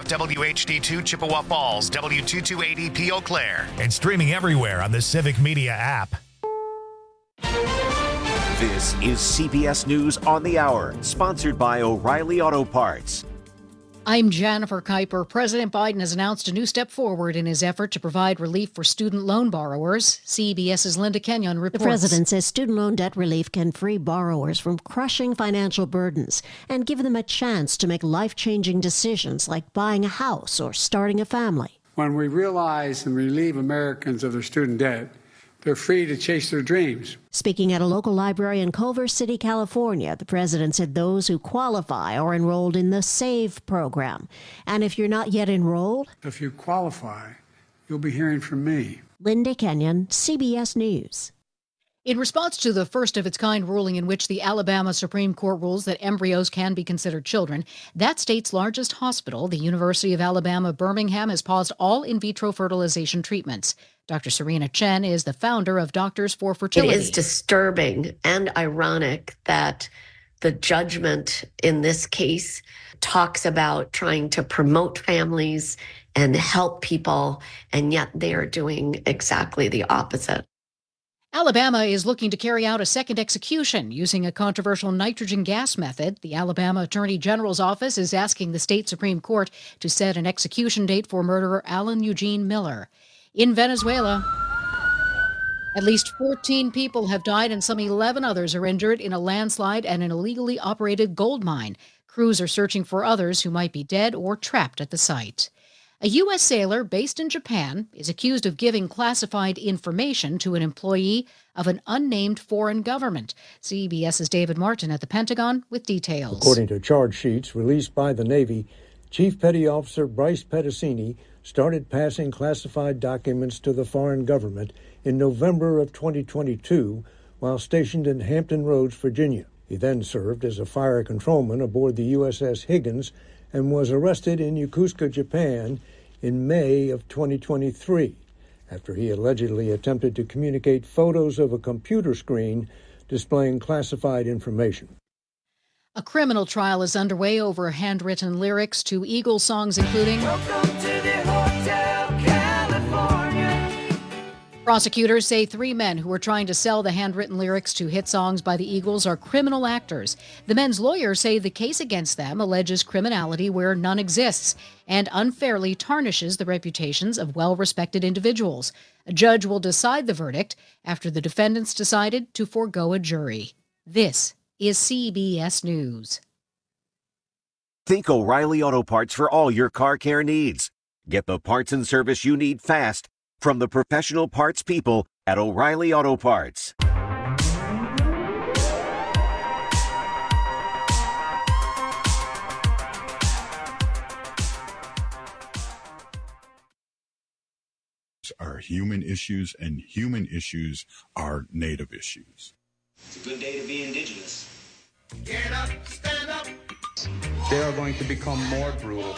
WHD2 Chippewa Falls, W2280P Eau Claire, and streaming everywhere on the Civic Media app. This is CBS News on the Hour, sponsored by O'Reilly Auto Parts. I'm Jennifer Kuiper. President Biden has announced a new step forward in his effort to provide relief for student loan borrowers. CBS's Linda Kenyon reports. The president says student loan debt relief can free borrowers from crushing financial burdens and give them a chance to make life-changing decisions like buying a house or starting a family. When we realize and relieve Americans of their student debt, they're free to chase their dreams. Speaking at a local library in Culver City, California, the president said those who qualify are enrolled in the SAVE program. And if you're not yet enrolled, if you qualify, you'll be hearing from me. Linda Kenyon, CBS News. In response to the first-of-its-kind ruling in which the Alabama Supreme Court rules that embryos can be considered children, that state's largest hospital, the University of Alabama Birmingham, has paused all in vitro fertilization treatments. Dr. Serena Chen is the founder of Doctors for Fertility. It is disturbing and ironic that the judgment in this case talks about trying to promote families and help people, and yet they are doing exactly the opposite. Alabama is looking to carry out a second execution using a controversial nitrogen gas method. The Alabama Attorney General's office is asking the state Supreme Court to set an execution date for murderer Alan Eugene Miller. In Venezuela, at least 14 people have died and some 11 others are injured in a landslide at an illegally operated gold mine. Crews are searching for others who might be dead or trapped at the site. A U.S. sailor based in Japan is accused of giving classified information to an employee of an unnamed foreign government. CBS's David Martin at the Pentagon with details. According to charge sheets released by the Navy, Chief Petty Officer Bryce Petticini started passing classified documents to the foreign government in November of 2022 while stationed in Hampton Roads, Virginia. He then served as a fire controlman aboard the USS Higgins and was arrested in Yokosuka, Japan in May of 2023 after he allegedly attempted to communicate photos of a computer screen displaying classified information. A criminal trial is underway over handwritten lyrics to Eagles songs including Welcome to the Hotel California. Prosecutors say 3 men who were trying to sell the handwritten lyrics to hit songs by the Eagles are criminal actors. The men's lawyers say the case against them alleges criminality where none exists and unfairly tarnishes the reputations of well-respected individuals. A judge will decide the verdict after the defendants decided to forego a jury. This is CBS News. Think O'Reilly Auto Parts for all your car care needs. Get the parts and service you need fast from the professional parts people at O'Reilly Auto Parts. Are human issues, and human issues are Native issues. It's a good day to be indigenous. Get up, stand up. They are going to become more brutal.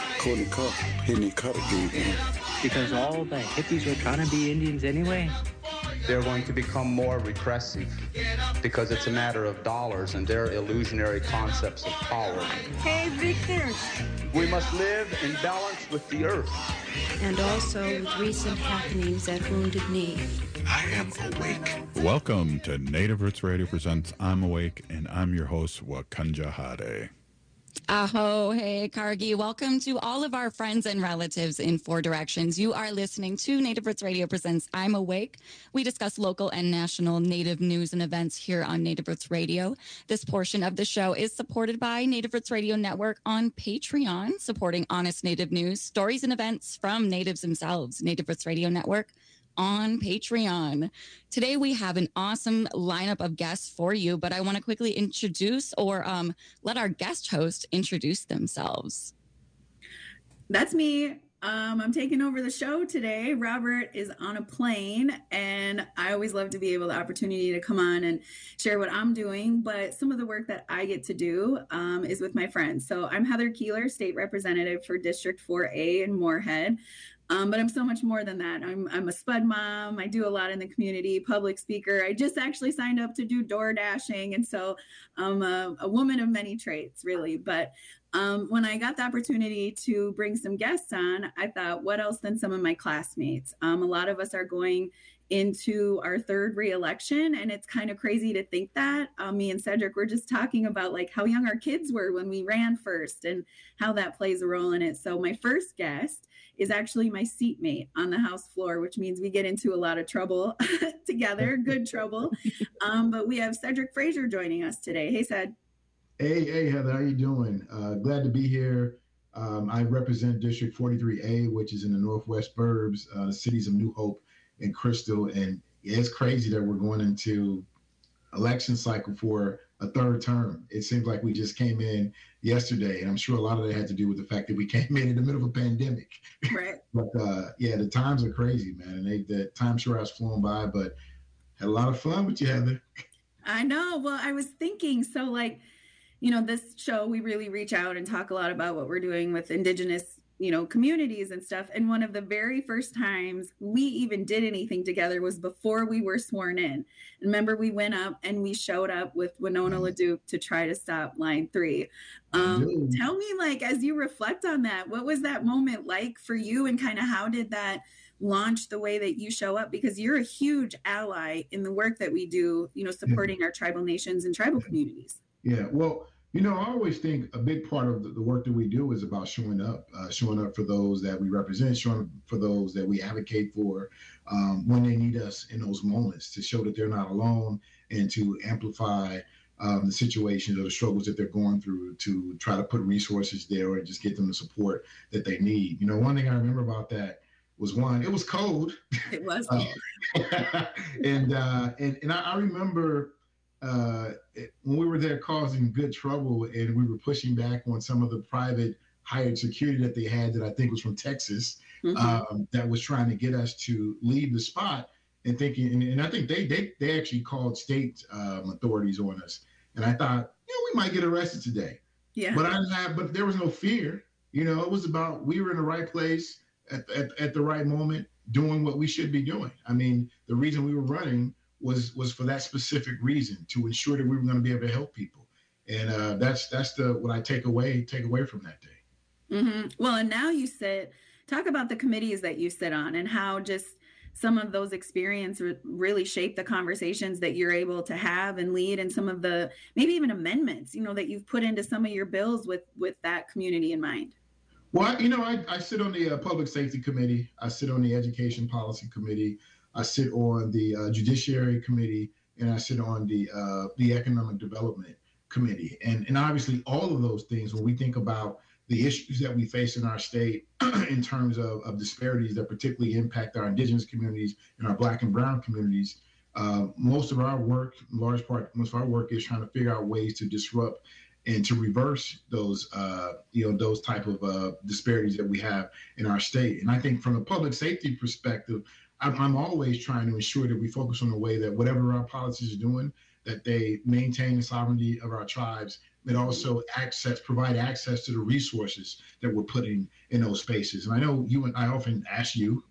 Because all the hippies were trying to be Indians anyway. They're going to become more repressive because it's a matter of dollars and their illusionary concepts of power. Hey, Victor. We must live in balance with the earth. And also with recent happenings at Wounded Knee. I am awake. Welcome to Native Roots Radio presents I'm Awake, and I'm your host, Wakanja Hade. Aho, hey, Kargi. Welcome to all of our friends and relatives in 4 directions. You are listening to Native Roots Radio presents I'm Awake. We discuss local and national Native news and events here on Native Roots Radio. This portion of the show is supported by Native Roots Radio Network on Patreon, supporting honest Native news, stories, and events from Natives themselves. Native Roots Radio Network on Patreon. Today we have an awesome lineup of guests for you, but I want to quickly introduce or let our guest host introduce themselves. That's me. I'm taking over the show today. Robert is on a plane, and I always love to be able the opportunity to come on and share what I'm doing, but some of the work that I get to do is with my friends. So I'm Heather Keeler, State Representative for District 4A in Moorhead. But I'm so much more than that. I'm a spud mom. I do a lot in the community, public speaker. I just actually signed up to do door dashing. And so I'm a woman of many traits, really. But When I got the opportunity to bring some guests on, I thought, what else than some of my classmates? A lot of us are going into our third reelection, and it's kind of crazy to think that. Me and Cedric were just talking about like how young our kids were when we ran first and how that plays a role in it. So my first guest is actually my seatmate on the House floor, which means we get into a lot of trouble together, good trouble. But we have Cedric Frazier joining us today. Hey, Ced. Hey, Heather, how you doing? Glad to be here. I represent District 43A, which is in the Northwest Burbs, the cities of New Hope and Crystal. And it's crazy that we're going into election cycle for a third term. It seems like we just came in yesterday, and I'm sure a lot of that had to do with the fact that we came in the middle of a pandemic. Right. But yeah, the times are crazy, man. And the time sure has flown by, but had a lot of fun with you, Heather. I know. Well, I was thinking, so like, this show, we really reach out and talk a lot about what we're doing with Indigenous, communities and stuff. And one of the very first times we even did anything together was before we were sworn in. Remember, we went up and we showed up with Winona LaDuke to try to stop Line 3. Tell me, like, as you reflect on that, what was that moment like for you, and kind of how did that launch the way that you show up? Because you're a huge ally in the work that we do, supporting our tribal nations and tribal communities. Yeah, well, I always think a big part of the work that we do is about showing up for those that we represent, showing up for those that we advocate for when they need us in those moments, to show that they're not alone and to amplify the situations or the struggles that they're going through, to try to put resources there and just get them the support that they need. One thing I remember about that was, it was cold. It was. And I remember when we were there causing good trouble, and we were pushing back on some of the private hired security that they had, that I think was from Texas, that was trying to get us to leave the spot, and thinking, and I think they actually called state authorities on us. And I thought, we might get arrested today. Yeah. But there was no fear. It was about, we were in the right place at the right moment, doing what we should be doing. I mean, the reason we were running was for that specific reason, to ensure that we were going to be able to help people. And that's what I take away from that day. Mm-hmm. Well, and now talk about the committees that you sit on, and how just some of those experiences really shape the conversations that you're able to have and lead, and some of the maybe even amendments, that you've put into some of your bills with that community in mind. Well, I sit on the Public Safety Committee. I sit on the Education Policy Committee. I sit on the Judiciary Committee, and I sit on the Economic Development Committee. And obviously all of those things, when we think about the issues that we face in our state in terms of disparities that particularly impact our Indigenous communities and our Black and Brown communities, most of our work is trying to figure out ways to disrupt and to reverse those type of disparities that we have in our state. And I think from a public safety perspective, I'm always trying to ensure that we focus on the way that whatever our policies are doing, that they maintain the sovereignty of our tribes, but also provide access to the resources that we're putting in those spaces. And I know I often ask you,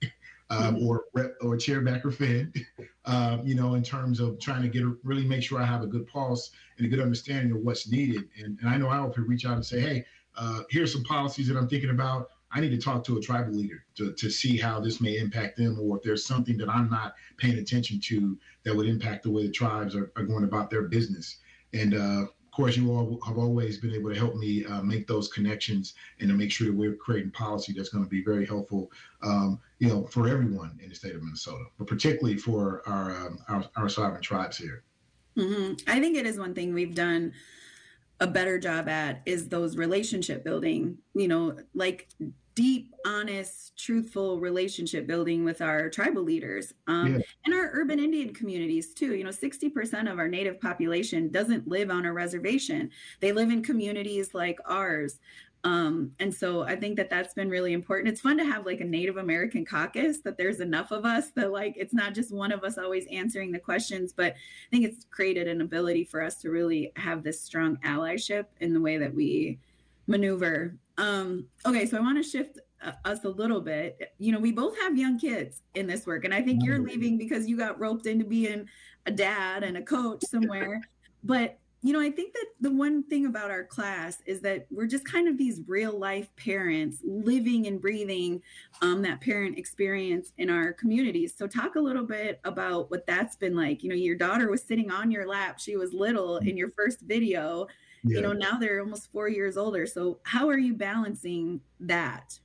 or Chair Backer-Finn, in terms of trying to really make sure I have a good pulse and a good understanding of what's needed. And I know I often reach out and say, hey, here's some policies that I'm thinking about. I need to talk to a tribal leader to see how this may impact them, or if there's something that I'm not paying attention to that would impact the way the tribes are going about their business. And of course, you all have always been able to help me make those connections and to make sure that we're creating policy that's going to be very helpful, for everyone in the state of Minnesota, but particularly for our sovereign tribes here. Mm-hmm. I think it is one thing we've done a better job at, is those relationship building, like deep, honest, truthful relationship building with our tribal leaders, and our urban Indian communities too. 60% of our Native population doesn't live on a reservation. They live in communities like ours. And so I think that that's been really important. It's fun to have like a Native American caucus, that there's enough of us that like, it's not just one of us always answering the questions, but I think it's created an ability for us to really have this strong allyship in the way that we maneuver. Okay, so I want to shift us a little bit. We both have young kids in this work, and I think you're leaving because you got roped into being a dad and a coach somewhere. But I think that the one thing about our class is that we're just kind of these real life parents living and breathing that parent experience in our communities. So talk a little bit about what that's been like. Your daughter was sitting on your lap. She was little in your first video. Yeah. Now they're almost 4 years older. So how are you balancing that?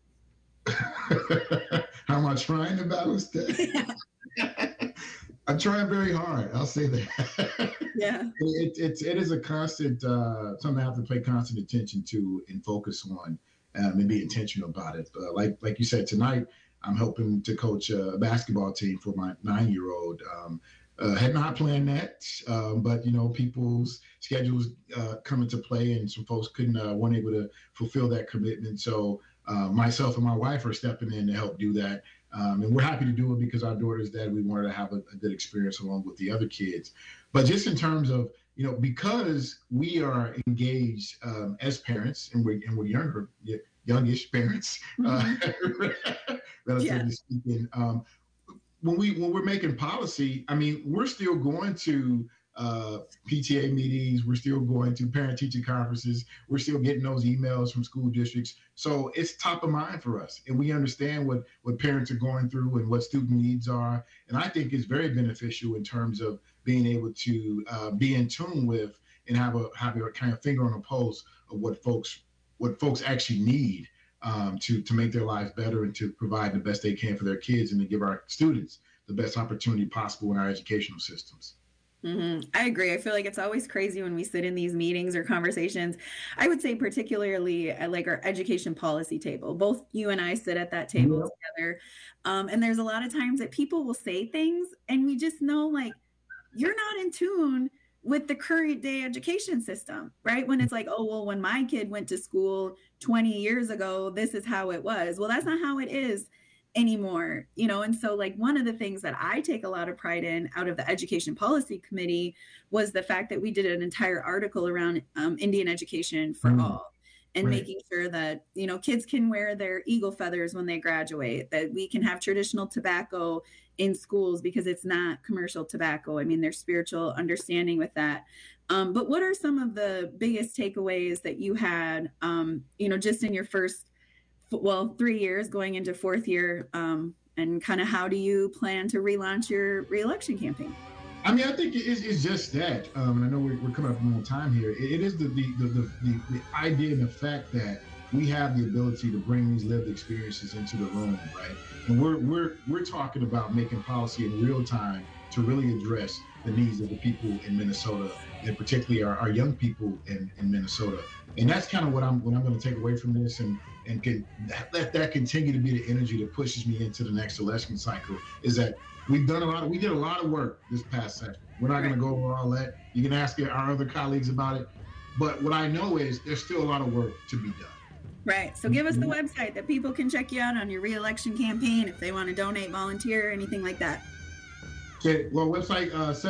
How am I trying to balance that? I'm trying very hard. I'll say that. Yeah. It is a constant, something I have to pay constant attention to and focus on and be intentional about it. Like you said, tonight, I'm helping to coach a basketball team for my 9-year-old. Had not planned that, but people's schedules come into play, and some folks weren't able to fulfill that commitment. So myself and my wife are stepping in to help do that, and we're happy to do it because our daughter's dad. We wanted to have a good experience along with the other kids. But just in terms of because we are engaged as parents, and we're youngish parents, relatively speaking. When we're making policy, we're still going to PTA meetings, we're still going to parent-teacher conferences, we're still getting those emails from school districts. So it's top of mind for us, and we understand what parents are going through and what student needs are. And I think it's very beneficial in terms of being able to be in tune with and have a kind of finger on the pulse of what folks actually need. To make their lives better and to provide the best they can for their kids and to give our students the best opportunity possible in our educational systems. Mm-hmm. I agree. I feel like it's always crazy when we sit in these meetings or conversations. I would say particularly at like our education policy table. Both you and I sit at that table together. And there's a lot of times that people will say things and we just know like, you're not in tune with the current day education system, right? When it's like, oh, well, when my kid went to school 20 years ago, this is how it was. Well, that's not how it is anymore, And so like one of the things that I take a lot of pride in out of the Education Policy Committee was the fact that we did an entire article around Indian education for all. And making sure that, kids can wear their eagle feathers when they graduate, that we can have traditional tobacco in schools because it's not commercial tobacco. There's spiritual understanding with that. But what are some of the biggest takeaways that you had, just in your first, 3 years going into fourth year, and kind of how do you plan to relaunch your re-election campaign? I think it's just that, and I know we're coming up on time here. It is the idea and the fact that we have the ability to bring these lived experiences into the room, right? And we're talking about making policy in real time to really address the needs of the people in Minnesota, and particularly our young people in Minnesota. And that's kind of what I'm going to take away from this, and can let that continue to be the energy that pushes me into the next election cycle. Is that we did a lot of work this past session. We're not going to go over all that. You can ask our other colleagues about it. But what I know is there's still a lot of work to be done. Right. So give us the website that people can check you out on your re-election campaign if they want to donate, volunteer, anything like that. Okay. Well, website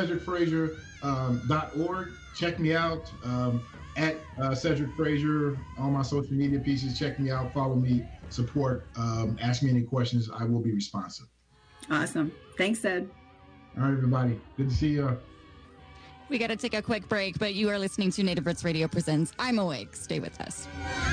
CedricFrazier.org. Check me out at Cedric Frazier. All my social media pieces. Check me out. Follow me. Support. Ask me any questions. I will be responsive. Awesome. Thanks, Ed. All right, everybody. Good to see you. We got to take a quick break, but you are listening to Native Roots Radio Presents I'm Awake. Stay with us.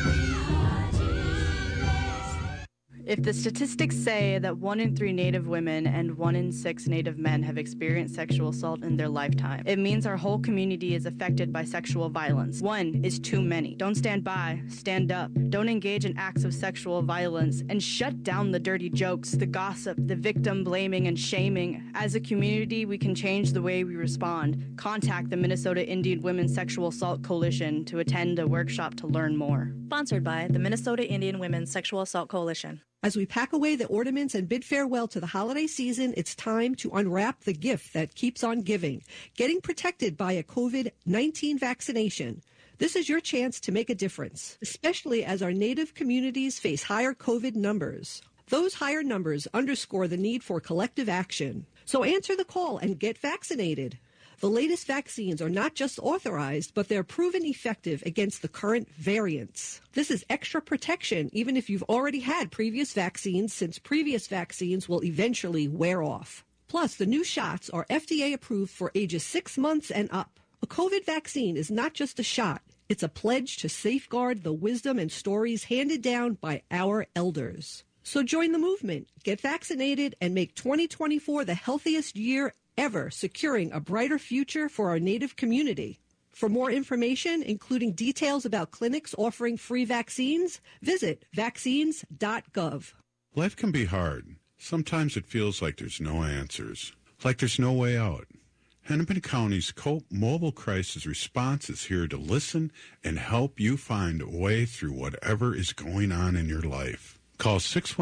If the statistics say that 1 in 3 Native women and 1 in 6 Native men have experienced sexual assault in their lifetime, it means our whole community is affected by sexual violence. 1 is too many. Don't stand by, stand up. Don't engage in acts of sexual violence, and shut down the dirty jokes, the gossip, the victim blaming and shaming. As a community, we can change the way we respond. Contact the Minnesota Indian Women's Sexual Assault Coalition to attend a workshop to learn more. Sponsored by the Minnesota Indian Women's Sexual Assault Coalition. As we pack away the ornaments and bid farewell to the holiday season, it's time to unwrap the gift that keeps on giving, getting protected by a COVID-19 vaccination. This is your chance to make a difference, especially as our Native communities face higher COVID numbers. Those higher numbers underscore the need for collective action. So answer the call and get vaccinated. The latest vaccines are not just authorized, but they're proven effective against the current variants. This is extra protection, even if you've already had previous vaccines, since previous vaccines will eventually wear off. Plus, the new shots are FDA approved for ages 6 months and up. A COVID vaccine is not just a shot. It's a pledge to safeguard the wisdom and stories handed down by our elders. So join the movement, get vaccinated, and make 2024 the healthiest year ever, securing a brighter future for our Native community. For more information, including details about clinics offering free vaccines, visit vaccines.gov. Life can be hard. Sometimes it feels like there's no answers, like there's no way out. Hennepin County's COPE Mobile Crisis Response is here to listen and help you find a way through whatever is going on in your life. Call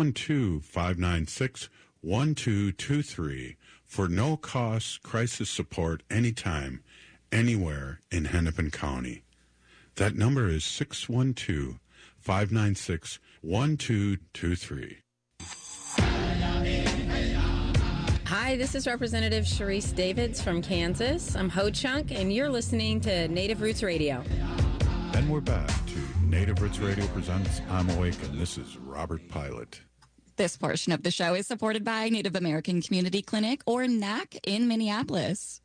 612-596-1223 for no-cost crisis support anytime, anywhere in Hennepin County. That number is 612-596-1223. Hi, this is Representative Sharice Davids from Kansas. I'm Ho Chunk, and you're listening to Native Roots Radio. And we're back to Native Roots Radio presents I'm Awake, and this is Robert Pilot. This portion of the show is supported by Native American Community Clinic, or NAC, in Minneapolis.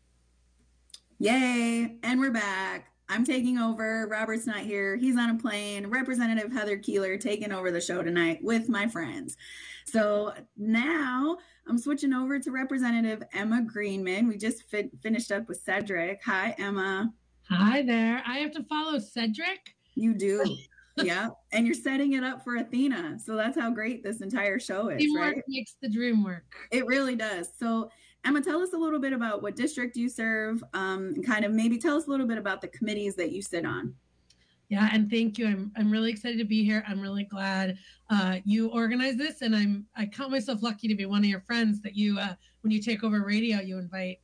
Yay! And we're back. I'm taking over. Robert's not here. He's on a plane. Representative Heather Keeler taking over the show tonight with my friends. So now I'm switching over to Representative Emma Greenman. We just finished up with Cedric. Hi, Emma. Hi there. I have to follow Cedric? You do. Yeah. And you're setting it up for Athena. So that's how great this entire show is, Teamwork right? makes the dream work. It really does. So Emma, tell us a little bit about what district you serve, and kind of maybe tell us a little bit about the committees that you sit on. Yeah, and thank you. I'm really excited to be here. I'm really glad you organized this, and I count myself lucky to be one of your friends that you, when you take over radio, you invite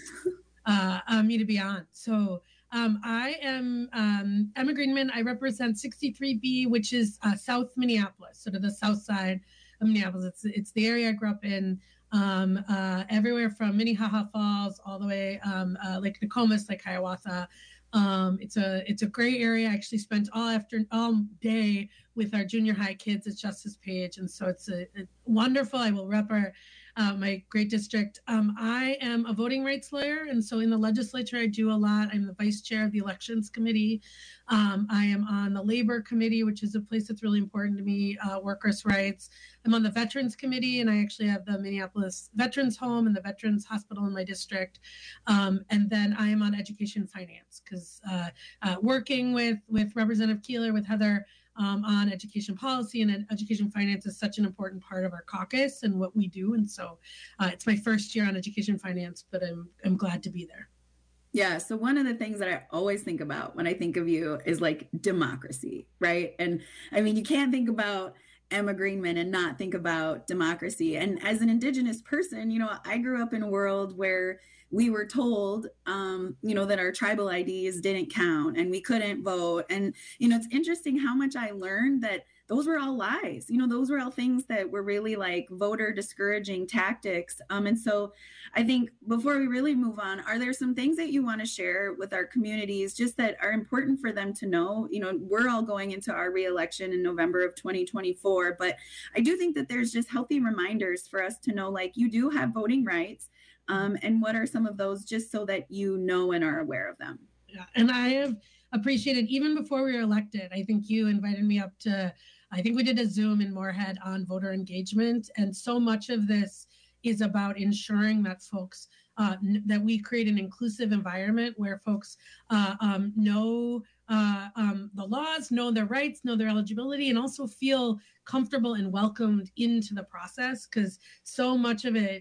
me to be on. So I am Emma Greenman. I represent 63B, which is South Minneapolis, sort of the south side of Minneapolis. It's the area I grew up in. Everywhere from Minnehaha Falls all the way Lake Nokomis, Lake Hiawatha. It's a great area. I actually spent all day with our junior high kids at Justice Page, and so it's a wonderful. I will rep my great district. I am a voting rights lawyer, and so in the legislature I do a lot. I'm the vice chair of the elections committee. I am on the labor committee, which is a place that's really important to me, workers' rights. I'm on the veterans committee, and I actually have the Minneapolis Veterans Home and the Veterans Hospital in my district. And then I am on education finance, because working with Representative Keeler, with Heather, on education policy and education finance is such an important part of our caucus and what we do. And so it's my first year on education finance, but I'm glad to be there. Yeah. So one of the things that I always think about when I think of you is like democracy, right? And I mean, you can't think about Emma Greenman and not think about democracy. And as an Indigenous person, you know, I grew up in a world where we were told, you know, that our tribal IDs didn't count and we couldn't vote. And, you know, it's interesting how much I learned that those were all lies. You know, those were all things that were really like voter discouraging tactics. And so I think before we really move on, are there some things that you want to share with our communities just that are important for them to know? You know, we're all going into our reelection in November of 2024, but I do think that there's just healthy reminders for us to know, like, you do have voting rights. And what are some of those, just so that you know and are aware of them? Yeah, and I have appreciated, even before we were elected, I think you invited me up to, I think we did a Zoom in Moorhead on voter engagement. And so much of this is about ensuring that folks, that we create an inclusive environment where folks know the laws, know their rights, know their eligibility, and also feel comfortable and welcomed into the process, because so much of it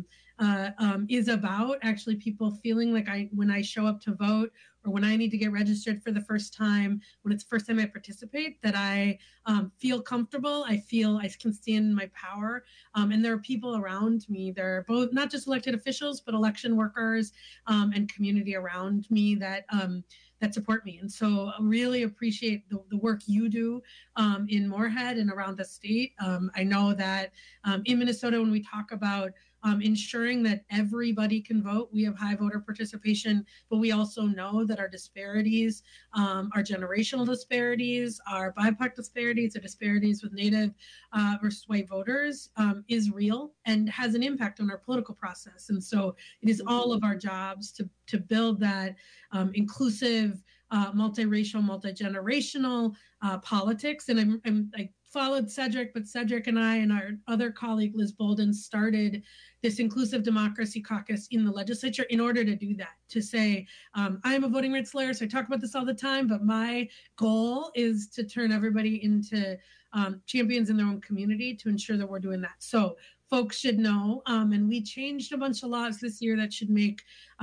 is about actually people feeling like when I show up to vote, or when I need to get registered for the first time, when it's the first time I participate, that I feel comfortable. I feel I can stand in my power. And there are people around me. There are both not just elected officials, but election workers and community around me that support me. And so I really appreciate the work you do in Moorhead and around the state. I know that in Minnesota, when we talk about ensuring that everybody can vote. We have high voter participation, but we also know that our disparities, our generational disparities, our BIPOC disparities, the disparities with Native versus white voters is real and has an impact on our political process. And so it is all of our jobs to build that inclusive, multiracial, multi-generational politics. And I followed Cedric, but Cedric and I and our other colleague, Liz Bolden, started this Inclusive Democracy Caucus in the legislature in order to do that, to say, I'm a voting rights lawyer, so I talk about this all the time, but my goal is to turn everybody into champions in their own community to ensure that we're doing that. So folks should know, and we changed a bunch of laws this year that should make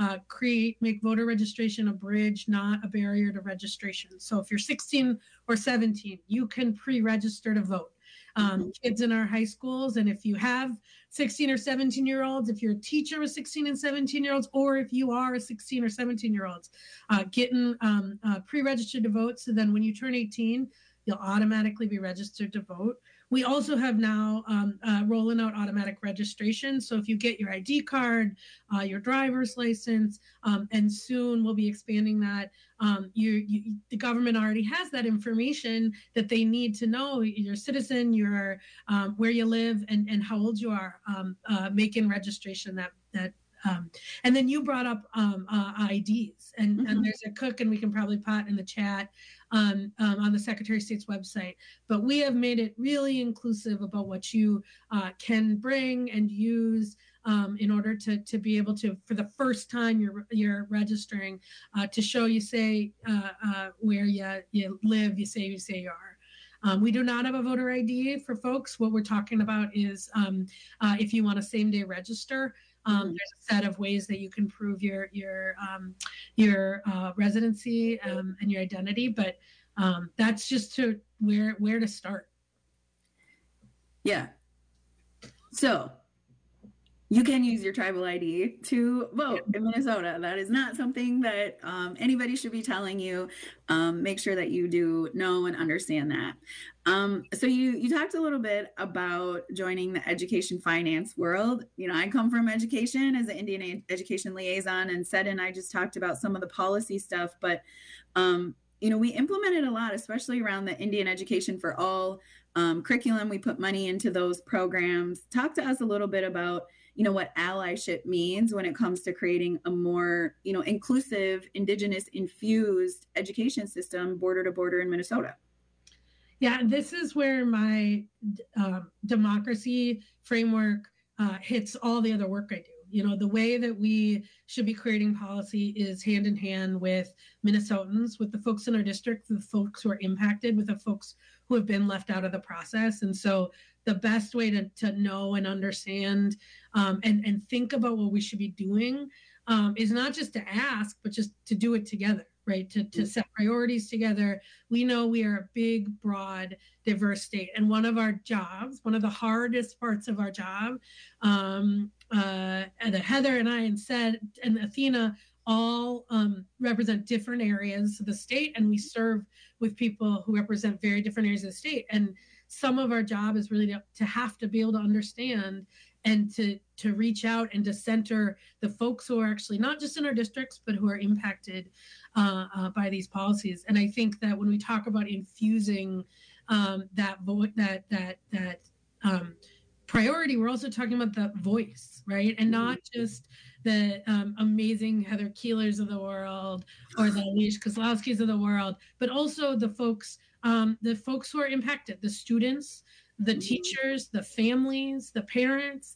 voter registration a bridge, not a barrier to registration. So if you're 16 or 17, you can pre-register to vote. Kids in our high schools, and if you have 16 or 17-year-olds, if you're a teacher with 16 and 17-year-olds, or if you are a 16 or 17-year-olds, getting pre-registered to vote, so then when you turn 18, you'll automatically be registered to vote. We also have now rolling out automatic registration. So if you get your ID card, your driver's license, and soon we'll be expanding that, the government already has that information that they need to know you're a citizen, you're where you live, and how old you are, making registration and then you brought up IDs, and there's a cook, and we can probably pot in the chat on the Secretary of State's website. But we have made it really inclusive about what you can bring and use in order to be able to, for the first time you're registering, to show you say where you live, you say you are. We do not have a voter ID for folks. What we're talking about is if you want to same-day register, there's a set of ways that you can prove your residency and your identity, but that's just to where to start. Yeah. So you can use your tribal ID to vote in Minnesota. That is not something that anybody should be telling you. Make sure that you do know and understand that. So you talked a little bit about joining the education finance world. You know, I come from education as an Indian education liaison, and Sed and I just talked about some of the policy stuff, but you know, we implemented a lot, especially around the Indian Education for All curriculum. We put money into those programs. Talk to us a little bit about, you know, what allyship means when it comes to creating a more, you know, inclusive, Indigenous infused education system border to border in Minnesota. Yeah, this is where my democracy framework hits all the other work I do. You know, the way that we should be creating policy is hand in hand with Minnesotans, with the folks in our district, the folks who are impacted, with the folks who have been left out of the process. And so the best way to know and understand and think about what we should be doing is not just to ask, but just to do it together, right? To set priorities together. We know we are a big, broad, diverse state. And one of our jobs, one of the hardest parts of our job, and Heather and I and Sed and Athena all represent different areas of the state, and we serve with people who represent very different areas of the state. And some of our job is really to have to be able to understand and to reach out and to center the folks who are actually not just in our districts, but who are impacted by these policies. And I think that when we talk about infusing that priority, we're also talking about the voice, right? And not just the amazing Heather Keelers of the world or the Alish Kozlowskis of the world, but also the folks who are impacted, the students, the teachers, the families, the parents,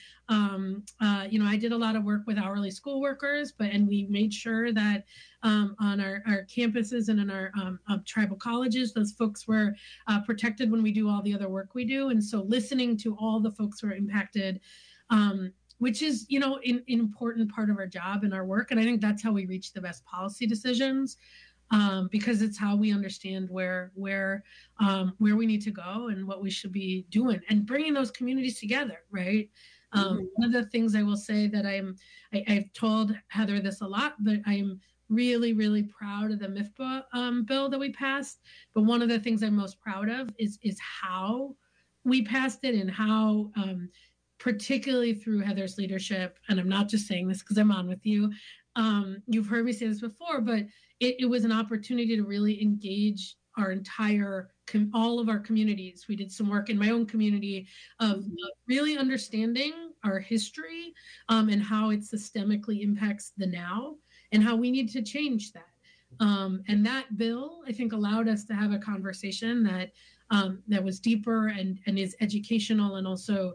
I did a lot of work with hourly school workers, and we made sure that on our campuses and in our tribal colleges, those folks were protected when we do all the other work we do. And so listening to all the folks who are impacted, which is, you know, an important part of our job and our work. And I think that's how we reach the best policy decisions. Because it's how we understand where we need to go and what we should be doing and bringing those communities together, right? One of the things I will say that I've told Heather this a lot, but I'm really, really proud of the MIFPA bill that we passed. But one of the things I'm most proud of is how we passed it and how particularly through Heather's leadership, and I'm not just saying this because I'm on with you. You've heard me say this before, but it was an opportunity to really engage our entire, all of our communities. We did some work in my own community of really understanding our history and how it systemically impacts the now and how we need to change that. And that bill, I think, allowed us to have a conversation that that was deeper and is educational and also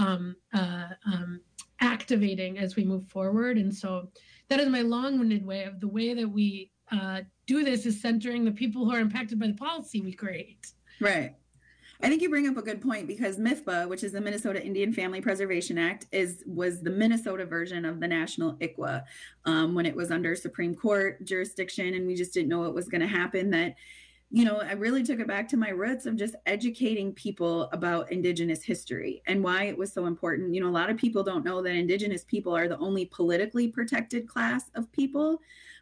activating as we move forward. And so that is my long-winded way of the way that we do this is centering the people who are impacted by the policy we create. Right. I think you bring up a good point because MIFPA, which is the Minnesota Indian Family Preservation Act, was the Minnesota version of the national ICWA when it was under Supreme Court jurisdiction, and we just didn't know what was going to happen. That, you know, I really took it back to my roots of just educating people about Indigenous history and why it was so important. You know, a lot of people don't know that Indigenous people are the only politically protected class of people,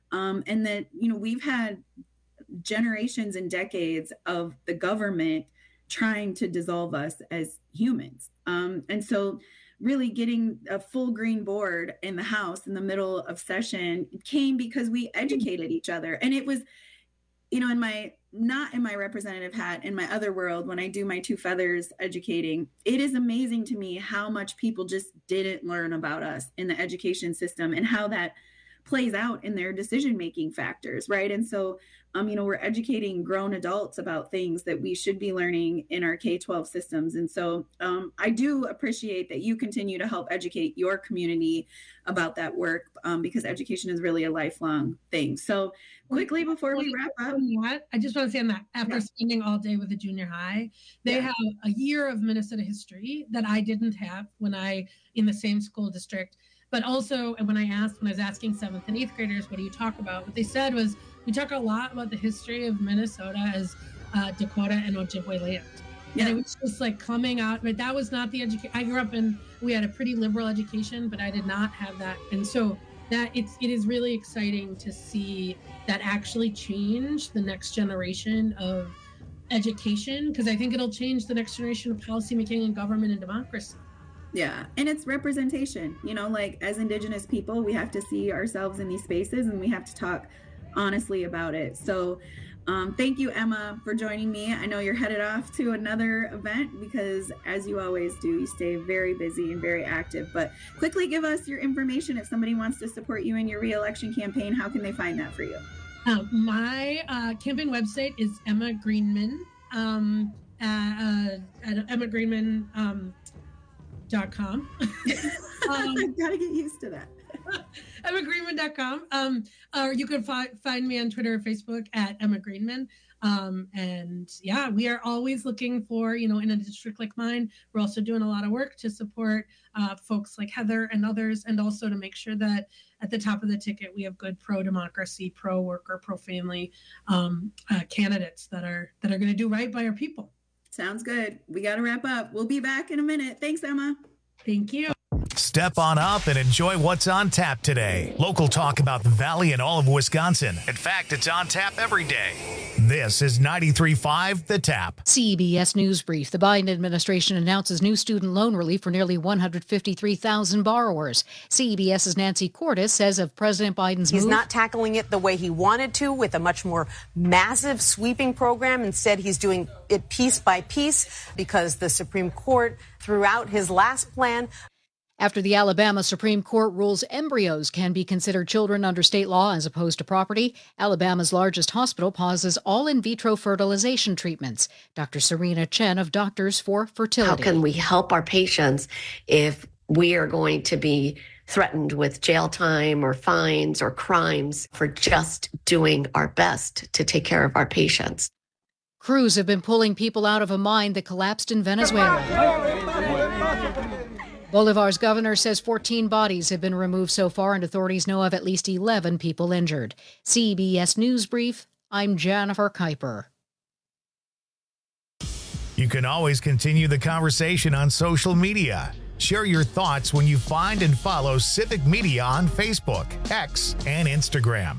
and that, you know, we've had generations and decades of the government trying to dissolve us as humans. And so really getting a full green board in the House in the middle of session came because we educated each other. And it was, you know, not in my representative hat, in my other world, when I do my two feathers educating, it is amazing to me how much people just didn't learn about us in the education system and how that plays out in their decision-making factors, right? And so, you know, we're educating grown adults about things that we should be learning in our K-12 systems. And so I do appreciate that you continue to help educate your community about that work because education is really a lifelong thing. So quickly before we wrap up. I just want to say on that, after spending all day with the junior high, they have a year of Minnesota history that I didn't have when in the same school district. But also, when I was asking 7th and 8th graders, what do you talk about? What they said was, we talk a lot about the history of Minnesota as Dakota and Ojibwe land. Yeah. And it was just like coming out, but that was not the education. I grew up we had a pretty liberal education, but I did not have that. And so it is really exciting to see that actually change the next generation of education, because I think it'll change the next generation of policymaking and government and democracy. Yeah. And it's representation, you know, like as Indigenous people, we have to see ourselves in these spaces and we have to talk honestly about it. So thank you, Emma, for joining me. I know you're headed off to another event because, as you always do, you stay very busy and very active. But quickly give us your information. If somebody wants to support you in your re-election campaign, how can they find that for you? My campaign website is Emma Greenman at Emma Greenman. .com. I've got to get used to that. EmmaGreenman.com. Or you can find me on Twitter or Facebook at Emma Greenman. And yeah, we are always looking for, you know, in a district like mine, we're also doing a lot of work to support folks like Heather and others, and also to make sure that at the top of the ticket, we have good pro-democracy, pro-worker, pro-family candidates that are going to do right by our people. Sounds good. We got to wrap up. We'll be back in a minute. Thanks, Emma. Thank you. Step on up and enjoy what's on tap today. Local talk about the Valley and all of Wisconsin. In fact, it's on tap every day. This is 93.5 The Tap. CBS News Brief. The Biden administration announces new student loan relief for nearly 153,000 borrowers. CBS's Nancy Cordes says of President Biden's He's move, not tackling it the way he wanted to with a much more massive sweeping program. Instead, he's doing it piece by piece because the Supreme Court threw out his last plan. After the Alabama Supreme Court rules embryos can be considered children under state law as opposed to property, Alabama's largest hospital pauses all in vitro fertilization treatments. Dr. Serena Chen of Doctors for Fertility. How can we help our patients if we are going to be threatened with jail time or fines or crimes for just doing our best to take care of our patients? Crews have been pulling people out of a mine that collapsed in Venezuela. Bolivar's governor says 14 bodies have been removed so far, and authorities know of at least 11 people injured. CBS News Brief, I'm Jennifer Kuiper. You can always continue the conversation on social media. Share your thoughts when you find and follow Civic Media on Facebook, X, and Instagram.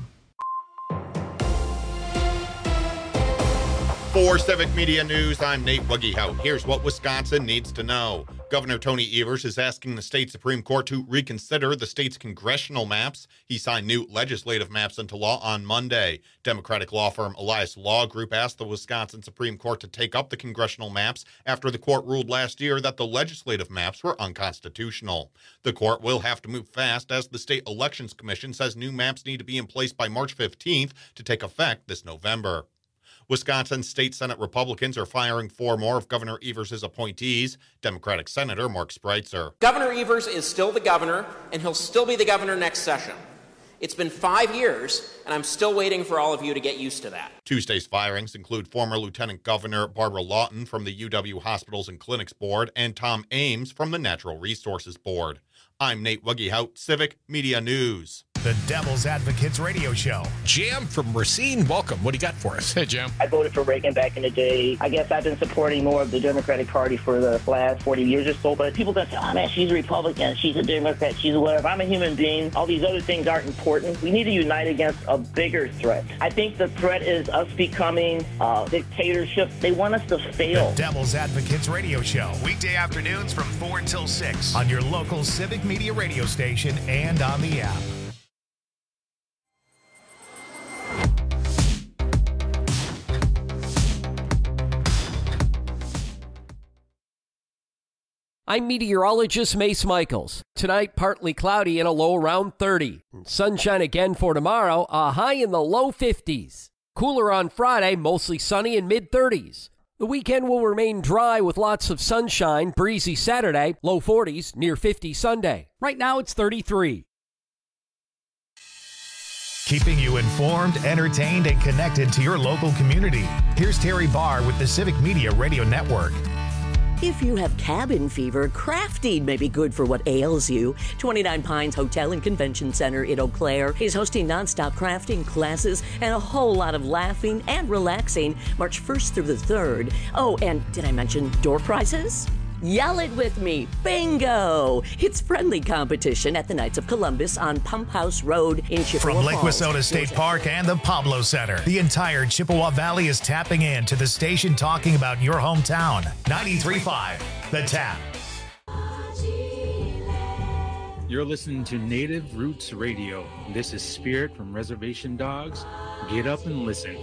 For Civic Media News, I'm Nate Wuggehout. Here's what Wisconsin needs to know. Governor Tony Evers is asking the state Supreme Court to reconsider the state's congressional maps. He signed new legislative maps into law on Monday. Democratic law firm Elias Law Group asked the Wisconsin Supreme Court to take up the congressional maps after the court ruled last year that the legislative maps were unconstitutional. The court will have to move fast as the State Elections Commission says new maps need to be in place by March 15th to take effect this November. Wisconsin State Senate Republicans are firing 4 more of Governor Evers' appointees. Democratic Senator Mark Spreitzer. Governor Evers is still the governor, and he'll still be the governor next session. It's been 5 years, and I'm still waiting for all of you to get used to that. Tuesday's firings include former Lieutenant Governor Barbara Lawton from the UW Hospitals and Clinics Board and Tom Ames from the Natural Resources Board. I'm Nate Wuggehout, Civic Media News. The Devil's Advocates Radio Show. Jam from Racine, welcome. What do you got for us? Hey, Jam. I voted for Reagan back in the day. I guess I've been supporting more of the Democratic Party for the last 40 years or so. But people don't say, oh, man, she's a Republican, she's a Democrat, she's a whatever. I'm a human being. All these other things aren't important. We need to unite against a bigger threat. I think the threat is us becoming dictatorship. They want us to fail. The Devil's Advocates Radio Show. Weekday afternoons from 4 until 6 on your local Civic Media radio station and on the app. I'm meteorologist Mace Michaels. Tonight, partly cloudy and a low around 30. Sunshine again for tomorrow, a high in the low 50s. Cooler on Friday, mostly sunny and mid-30s. The weekend will remain dry with lots of sunshine, breezy Saturday, low 40s, near 50 Sunday. Right now, it's 33. Keeping you informed, entertained, and connected to your local community. Here's Terry Barr with the Civic Media Radio Network. If you have cabin fever, Crafting may be good for what ails you. 29 Pines Hotel and Convention Center in Eau Claire is hosting nonstop crafting classes and a whole lot of laughing and relaxing March 1st through the 3rd. Oh, and did I mention door prizes? Yell it with me. Bingo! It's friendly competition at the Knights of Columbus on Pump House Road in Chippewa From Lake Falls. Wissota State Park and the Pablo Center, the entire Chippewa Valley is tapping in to the station talking about your hometown. 93.5, The Tap. You're listening to Native Roots Radio. This is Spirit from Reservation Dogs. Get up and listen.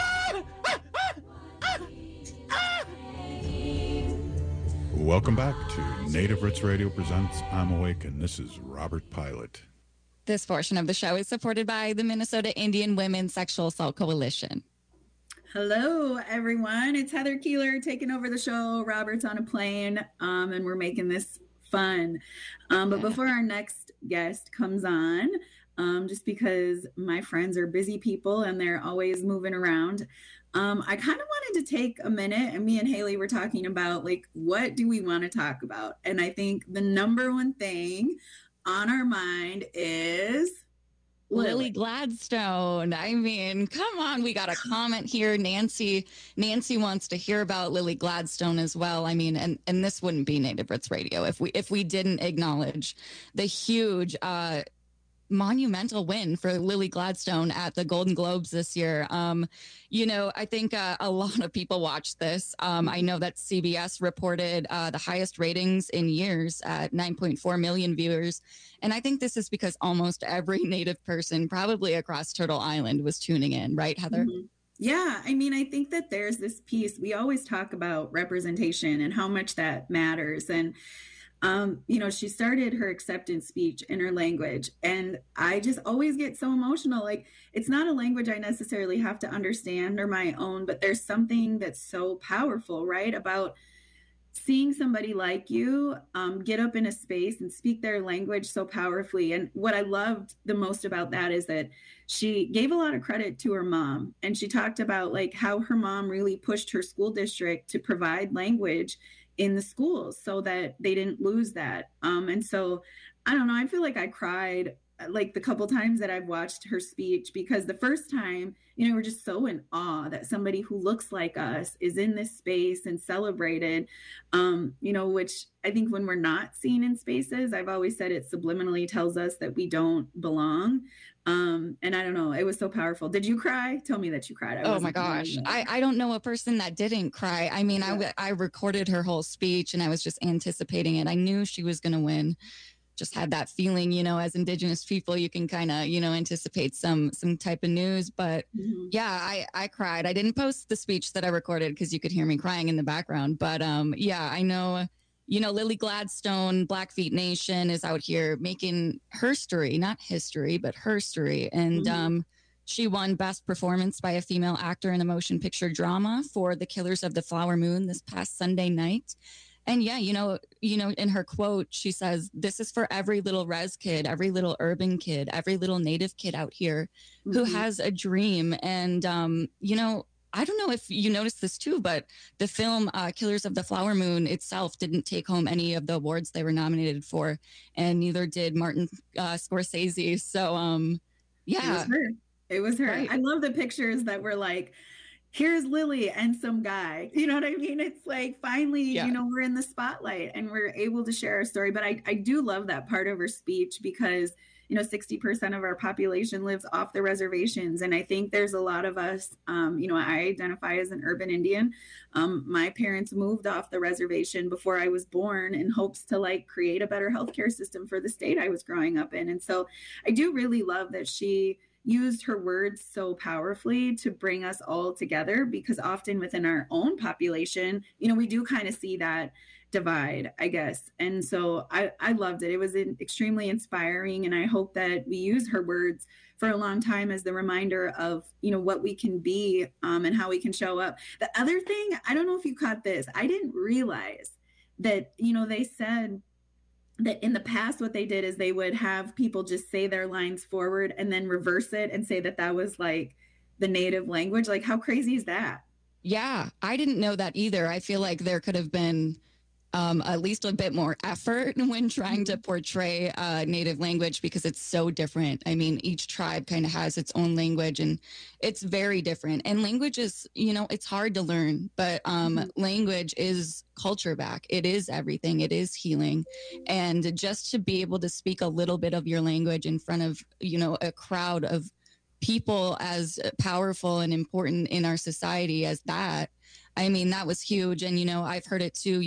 Welcome back to Native Roots Radio presents I'm Awake, and this is Robert Pilot. This portion of the show is supported by the Minnesota Indian Women's Sexual Assault Coalition. Hello, everyone. It's Heather Keeler taking over the show. Robert's on a plane, and we're making this fun. But before our next guest comes on, just because my friends are busy people and they're always moving around, I kind of wanted to take a minute, and me and Haley were talking about, like, what do we want to talk about? And I think the number one thing on our mind is Lily Gladstone. I mean, come on, we got a comment here. Nancy wants to hear about Lily Gladstone as well. I mean, and this wouldn't be Native Roots Radio if we didn't acknowledge the huge monumental win for Lily Gladstone at the Golden Globes this year. You know, I think a lot of people watched this. I know that CBS reported the highest ratings in years at 9.4 million viewers. And I think this is because almost every Native person probably across Turtle Island was tuning in, right, Heather? Mm-hmm. Yeah, I mean, I think that there's this piece. We always talk about representation and how much that matters. And you know, she started her acceptance speech in her language, and I just always get so emotional. Like, it's not a language I necessarily have to understand or my own, but there's something that's so powerful, right, about seeing somebody like you get up in a space and speak their language so powerfully. And what I loved the most about that is that she gave a lot of credit to her mom, and she talked about, like, how her mom really pushed her school district to provide language in the schools so that they didn't lose that. And so, I don't know, I feel like I cried like the couple times that I've watched her speech, because the first time, we're just so in awe that somebody who looks like us is in this space and celebrated, which I think when we're not seen in spaces, I've always said it subliminally tells us that we don't belong. And I don't know, it was so powerful. Did you cry? Tell me that you cried. Oh my gosh. I don't know a person that didn't cry. I mean, I recorded her whole speech and I was just anticipating it. I knew she was going to win. Just had that feeling, as Indigenous people, you can kind of, anticipate some type of news. But yeah, I cried. I didn't post the speech that I recorded because you could hear me crying in the background. But yeah, I know, Lily Gladstone, Blackfeet Nation is out here making her story, not history, but her story. And she won Best Performance by a Female Actor in a Motion Picture Drama for The Killers of the Flower Moon this past Sunday night. And yeah, in her quote, she says, "This is for every little res kid, every little urban kid, every little Native kid out here who has a dream." And, I don't know if you noticed this too, but the film Killers of the Flower Moon itself didn't take home any of the awards they were nominated for, and neither did Martin Scorsese. So, yeah. It was her. Right. I love the pictures that were like, here's Lily and some guy. You know what I mean? It's like, finally, we're in the spotlight and we're able to share our story. But I do love that part of her speech because, 60% of our population lives off the reservations. And I think there's a lot of us, I identify as an urban Indian. My parents moved off the reservation before I was born in hopes to create a better healthcare system for the state I was growing up in. And so I do really love that she used her words so powerfully to bring us all together, because often within our own population, we do kind of see that divide, I guess. And so I loved it. It was extremely inspiring. And I hope that we use her words for a long time as the reminder of, what we can be and how we can show up. The other thing, I don't know if you caught this, I didn't realize that, they said that in the past, what they did is they would have people just say their lines forward and then reverse it and say that that was like the native language. Like, how crazy is that? Yeah, I didn't know that either. I feel like there could have been at least a bit more effort when trying to portray native language, because it's so different. I mean, each tribe kind of has its own language and it's very different. And language is, it's hard to learn, but language is culture back. It is everything. It is healing. And just to be able to speak a little bit of your language in front of, a crowd of people as powerful and important in our society as that, I mean, that was huge. And, I've heard it too,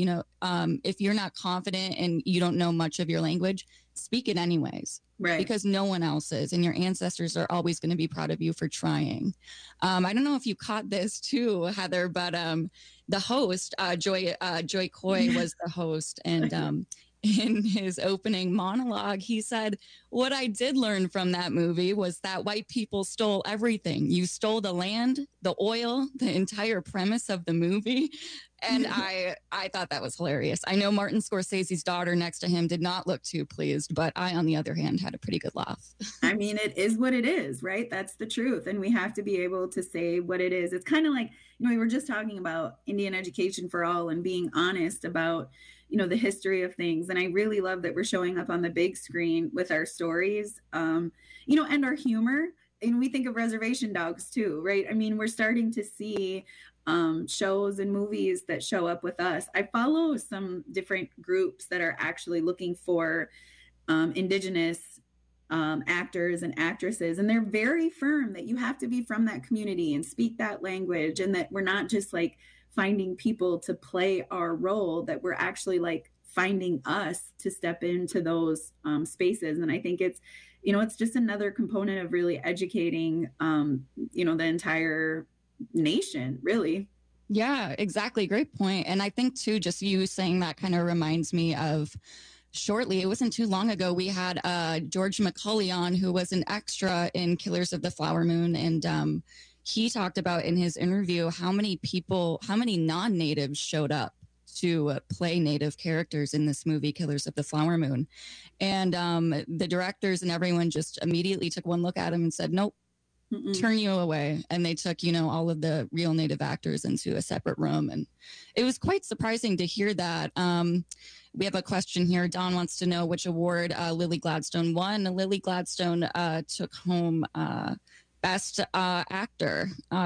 if you're not confident and you don't know much of your language, speak it anyways. Right. Because no one else is. And your ancestors are always going to be proud of you for trying. I don't know if you caught this too, Heather, but the host, Joy Coy was the host. And in his opening monologue, he said, "What I did learn from that movie was that white people stole everything. You stole the land, the oil, the entire premise of the movie." And I thought that was hilarious. I know Martin Scorsese's daughter next to him did not look too pleased, but I, on the other hand, had a pretty good laugh. I mean, it is what it is, right? That's the truth. And we have to be able to say what it is. It's kind of like, we were just talking about Indian education for all and being honest about, the history of things. And I really love that we're showing up on the big screen with our stories, and our humor. And we think of Reservation Dogs too, right? I mean, we're starting to see shows and movies that show up with us. I follow some different groups that are actually looking for Indigenous actors and actresses. And they're very firm that you have to be from that community and speak that language, and that we're not just finding people to play our role, that we're actually finding us to step into those spaces. And I think it's, it's just another component of really educating, the entire nation, really. Yeah, exactly. Great point. And I think too, just you saying that kind of reminds me of shortly, it wasn't too long ago, we had George McCulley on, who was an extra in Killers of the Flower Moon. And he talked about in his interview how many non-natives showed up to play native characters in this movie, Killers of the Flower Moon. And the directors and everyone just immediately took one look at him and said, "Nope, turn you away. And they took, all of the real Native actors into a separate room. And it was quite surprising to hear that. We have a question here. Don wants to know which award Lily Gladstone won. Lily Gladstone took home Best Actor.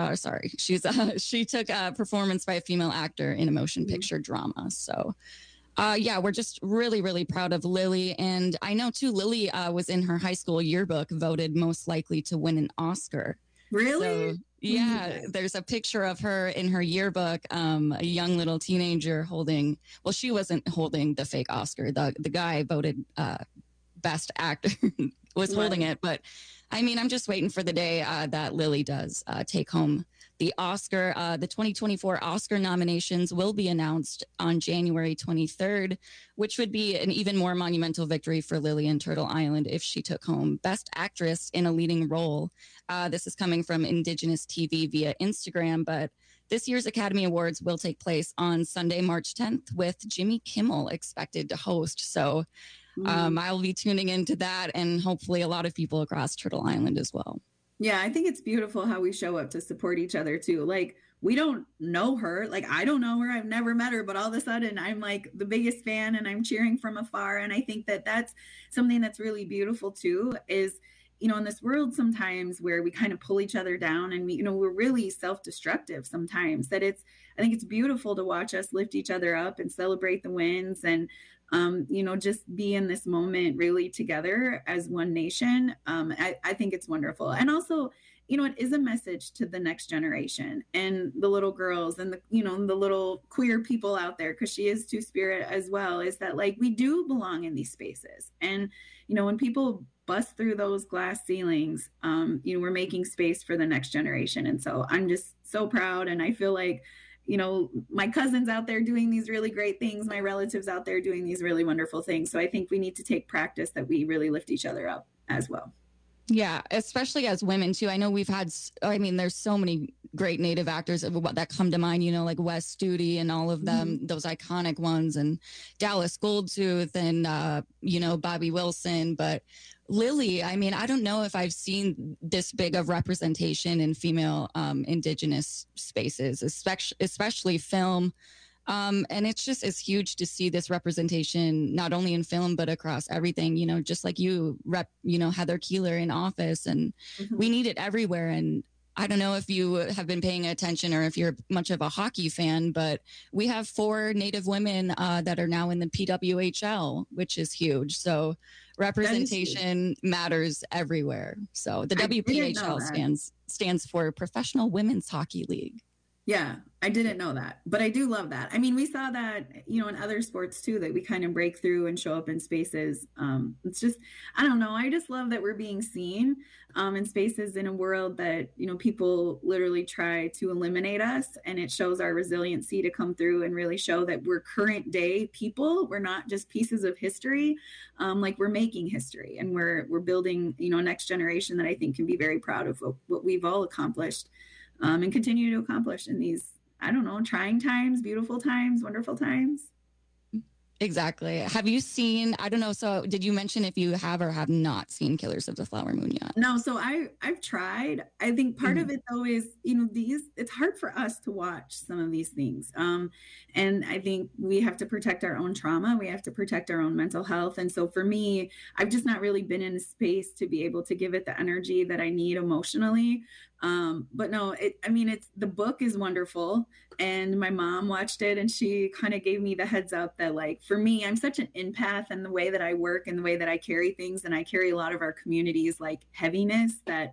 She took performance by a female actor in a motion picture drama. So, we're just really, really proud of Lily. And I know, too, Lily was in her high school yearbook voted most likely to win an Oscar. Really? So, yeah, there's a picture of her in her yearbook, a young little teenager holding, well, she wasn't holding the fake Oscar. The guy voted Best Actor was holding it. But I mean, I'm just waiting for the day that Lily does take home the Oscar. The 2024 Oscar nominations will be announced on January 23rd, which would be an even more monumental victory for Lily in Turtle Island if she took home Best Actress in a Leading Role. This is coming from Indigenous TV via Instagram, but this year's Academy Awards will take place on Sunday, March 10th, with Jimmy Kimmel expected to host. So I'll be tuning into that, and hopefully a lot of people across Turtle Island as well. Yeah, I think it's beautiful how we show up to support each other too. Like, we don't know her. Like, I don't know her. I've never met her, but all of a sudden I'm like the biggest fan and I'm cheering from afar. And I think that that's something that's really beautiful too, is, in this world sometimes where we kind of pull each other down and we're really self-destructive sometimes, I think it's beautiful to watch us lift each other up and celebrate the wins and, just be in this moment really together as one nation. I think it's wonderful. And also, it is a message to the next generation and the little girls and the little queer people out there, because she is Two-Spirit as well, is that like, we do belong in these spaces. And, when people bust through those glass ceilings, we're making space for the next generation. And so I'm just so proud. And I feel like, my cousins out there doing these really great things, my relatives out there doing these really wonderful things. So I think we need to take practice that we really lift each other up as well. Yeah, especially as women too. I know there's so many great Native actors that come to mind, like Wes Studi and all of them, those iconic ones, and Dallas Goldtooth and, Bobby Wilson. But Lily, I don't know if I've seen this big of representation in female Indigenous spaces, especially film. And it's huge to see this representation, not only in film, but across everything, just like you Heather Keeler in Office, and we need it everywhere. And I don't know if you have been paying attention or if you're much of a hockey fan, but we have 4 Native women that are now in the PWHL, which is huge. So representation matters everywhere. So the WPHL stands for Professional Women's Hockey League. Yeah, I didn't know that, but I do love that. We saw that, in other sports too, that we kind of break through and show up in spaces. It's just, I don't know. I just love that we're being seen in spaces in a world that, people literally try to eliminate us, and it shows our resiliency to come through and really show that we're current day people. We're not just pieces of history. Like, we're making history, and we're building, a next generation that I think can be very proud of what we've all accomplished. And continue to accomplish in these, trying times, beautiful times, wonderful times. Exactly. Have you seen, I don't know, so did you mention if you have or have not seen Killers of the Flower Moon yet? No, so I've tried. I think part of it though is, it's hard for us to watch some of these things. And I think we have to protect our own trauma. We have to protect our own mental health. And so for me, I've just not really been in a space to be able to give it the energy that I need emotionally. But no, it's the book is wonderful, and my mom watched it and she kind of gave me the heads up that, like, for me, I'm such an empath in the way that I work and the way that I carry things, and I carry a lot of our communities like heaviness that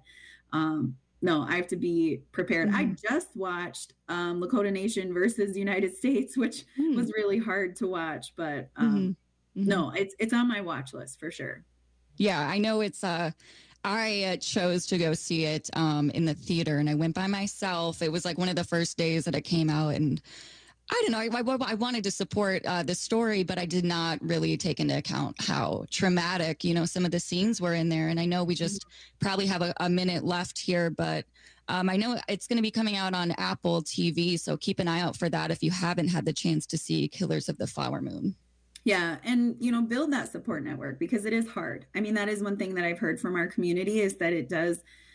no, I have to be prepared. I just watched Lakota Nation versus United States, which was really hard to watch, but no, it's on my watch list for sure. Yeah, I know it's I chose to go see it in the theater, and I went by myself. It was like one of the first days that it came out, and I don't know, I wanted to support the story, but I did not really take into account how traumatic, some of the scenes were in there. And I know we just probably have a minute left here, but I know it's going to be coming out on Apple TV, so keep an eye out for that if you haven't had the chance to see Killers of the Flower Moon. Yeah. And, build that support network, because it is hard. That is one thing that I've heard from our community, is that it does,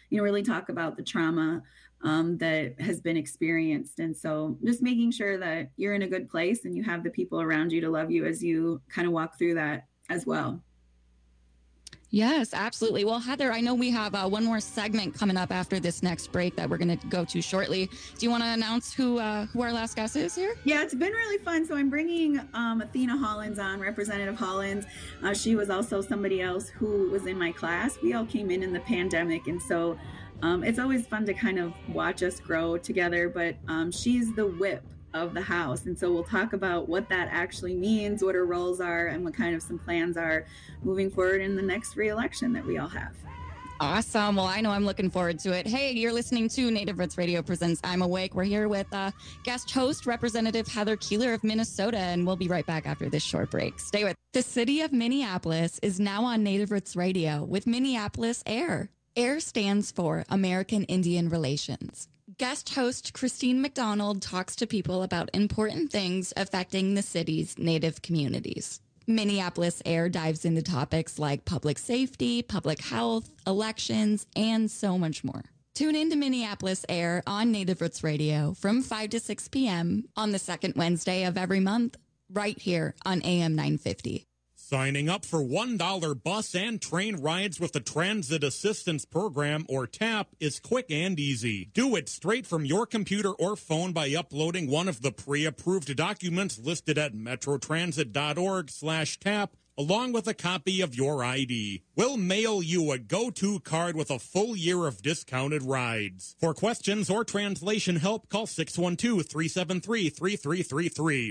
really talk about the trauma that has been experienced. And so just making sure that you're in a good place and you have the people around you to love you as you kind of walk through that as well. Yes, absolutely. Well, Heather, I know we have one more segment coming up after this next break that we're going to go to shortly. Do you want to announce who our last guest is here? Yeah, it's been really fun. So I'm bringing Athena Hollins on, Representative Hollins. She was also somebody else who was in my class. We all came in the pandemic. And so it's always fun to kind of watch us grow together. But she's the whip of the House. And so we'll talk about what that actually means, what her roles are, and what kind of some plans are moving forward in the next re-election that we all have. Awesome. Well, I know I'm looking forward to it. Hey, you're listening to Native Roots Radio presents I'm Awake. We're here with guest host, Representative Heather Keeler of Minnesota, and we'll be right back after this short break. Stay with us. The city of Minneapolis is now on Native Roots Radio with Minneapolis AIR. AIR stands for American Indian Relations. Guest host Christine McDonald talks to people about important things affecting the city's Native communities. Minneapolis AIR dives into topics like public safety, public health, elections, and so much more. Tune in to Minneapolis AIR on Native Roots Radio from 5 to 6 p.m. on the second Wednesday of every month, right here on AM 950. Signing up for $1 bus and train rides with the Transit Assistance Program, or TAP, is quick and easy. Do it straight from your computer or phone by uploading one of the pre-approved documents listed at metrotransit.org/TAP, along with a copy of your ID. We'll mail you a go-to card with a full year of discounted rides. For questions or translation help, call 612-373-3333.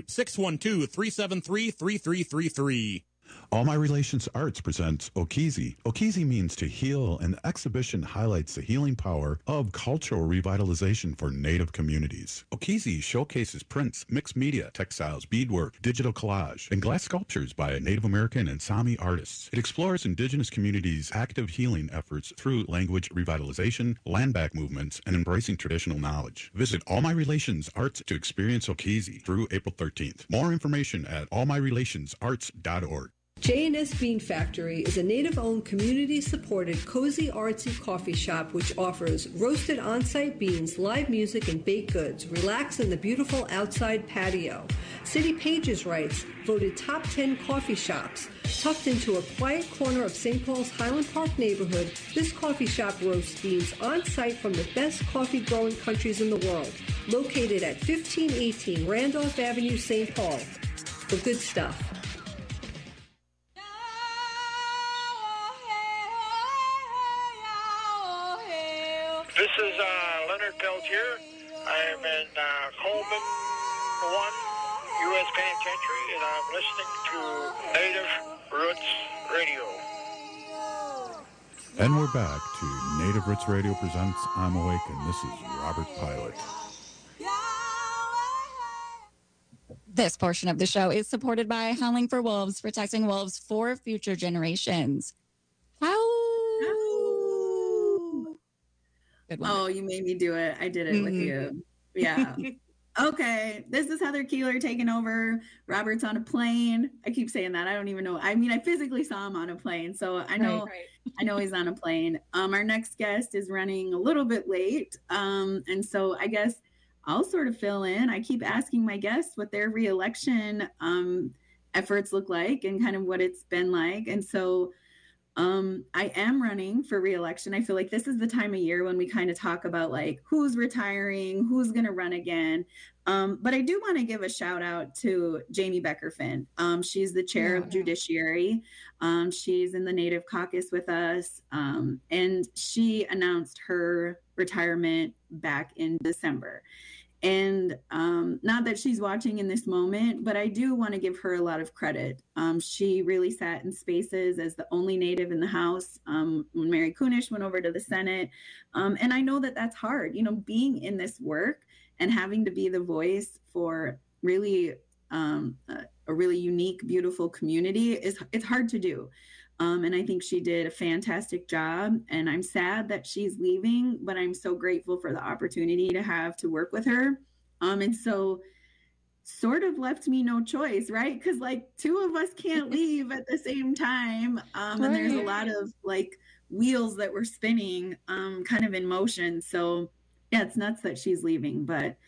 612-373-3333. All My Relations Arts presents Okizi. Okizi means to heal, and the exhibition highlights the healing power of cultural revitalization for Native communities. Okizi showcases prints, mixed media, textiles, beadwork, digital collage, and glass sculptures by Native American and Sami artists. It explores Indigenous communities' active healing efforts through language revitalization, land back movements, and embracing traditional knowledge. Visit All My Relations Arts to experience Okizi through April 13th. More information at allmyrelationsarts.org. J&S Bean Factory is a Native-owned, community-supported, cozy, artsy coffee shop which offers roasted on-site beans, live music, and baked goods. Relax in the beautiful outside patio. City Pages writes, voted top 10 coffee shops. Tucked into a quiet corner of St. Paul's Highland Park neighborhood, this coffee shop roasts beans on-site from the best coffee-growing countries in the world. Located at 1518 Randolph Avenue, St. Paul. The good stuff. This is Leonard Peltier. I am in Coleman 1 U.S. Penitentiary, and I'm listening to Native Roots Radio. And we're back to Native Roots Radio presents I'm Awake, and this is Robert Pilot. This portion of the show is supported by Howling for Wolves, protecting wolves for future generations. Good one. Oh, you made me do it. I did it with you. Yeah. Okay. This is Heather Keeler taking over. Robert's on a plane. I keep saying that. I don't even know. I mean, I physically saw him on a plane, so I know I know he's on a plane. Our next guest is running a little bit late. And so I guess I'll sort of fill in. I keep asking my guests what their re-election efforts look like and kind of what it's been like. And so I am running for re-election. I feel like this is the time of year when we kind of talk about like who's retiring, who's going to run again. But I do want to give a shout out to Jamie Becker-Finn. She's the chair of Judiciary. She's in the Native Caucus with us. And she announced her retirement back in December. And not that she's watching in this moment, but I do want to give her a lot of credit. She really sat in spaces as the only Native in the House when Mary Kunesh went over to the Senate. And I know that that's hard, you know, being in this work and having to be the voice for really a really unique, beautiful community it's hard to do. And I think she did a fantastic job, and I'm sad that she's leaving, but I'm so grateful for the opportunity to have to work with her. And so sort of left me no choice, right? Because like two of us can't leave at the same time. And there's a lot of like wheels that were spinning kind of in motion. So yeah, it's nuts that she's leaving, but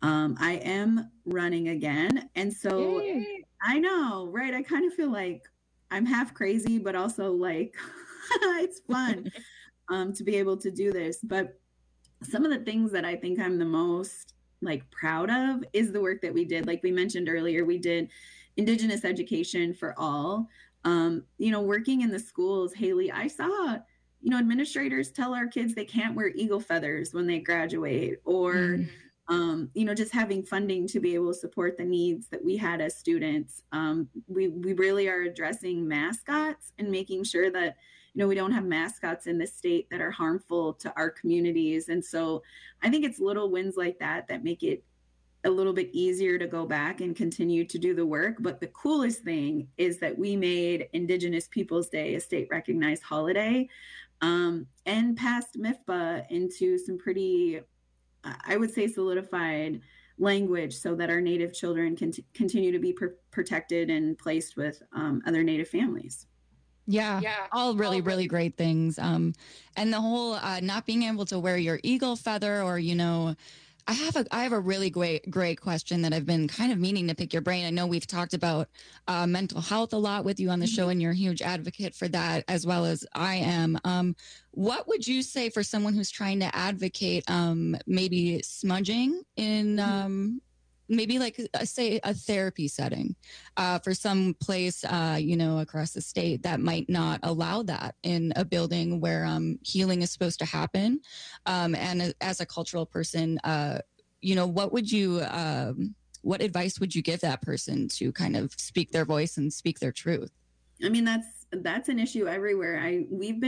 I am running again. And so I know, right? I kind of feel like I'm half crazy, but also like it's fun to be able to do this. But some of the things that I think I'm the most like proud of is the work that we did. Like we mentioned earlier, we did Indigenous education for all. Working in the schools, Haley, I saw, administrators tell our kids they can't wear eagle feathers when they graduate, or, just having funding to be able to support the needs that we had as students. We really are addressing mascots and making sure that, we don't have mascots in the state that are harmful to our communities. And so I think it's little wins like that make it a little bit easier to go back and continue to do the work. But the coolest thing is that we made Indigenous Peoples Day a state recognized holiday, and passed MIFPA into some pretty, I would say, solidified language so that our Native children can continue to be protected and placed with other Native families. Yeah, all really, really great things. And the whole not being able to wear your eagle feather, or, I have a really great question that I've been kind of meaning to pick your brain. I know we've talked about mental health a lot with you on the show, and you're a huge advocate for that, as well as I am. What would you say for someone who's trying to advocate maybe smudging in maybe like say a therapy setting for some place, across the state that might not allow that in a building where healing is supposed to happen. And as a cultural person, what would you, what advice would you give that person to kind of speak their voice and speak their truth? I mean, that's an issue everywhere. I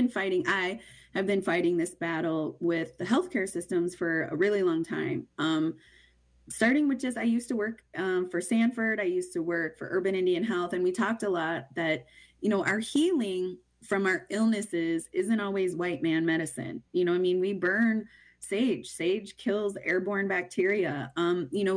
have been fighting this battle with the healthcare systems for a really long time. Starting with I used to work for Sanford. I used to work for Urban Indian Health. And we talked a lot that, our healing from our illnesses isn't always white man medicine. We burn sage. Sage kills airborne bacteria. In the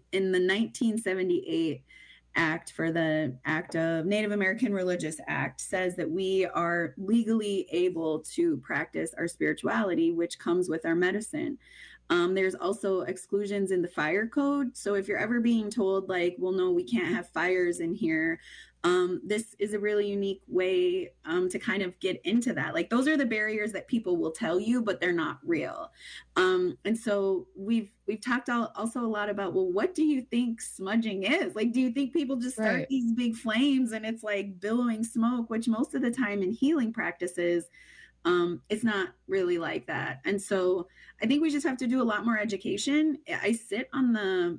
1978 Act for the Act of Native American Religious Act says that we are legally able to practice our spirituality, which comes with our medicine. There's also exclusions in the fire code. So if you're ever being told like, well, no, we can't have fires in here, this is a really unique way to kind of get into that. Like those are the barriers that people will tell you, but they're not real. And so we've talked also a lot about, well, what do you think smudging is? Like, do you think people just start these big flames and it's like billowing smoke, which most of the time in healing practices, it's not really like that. And so I think we just have to do a lot more education. I sit on the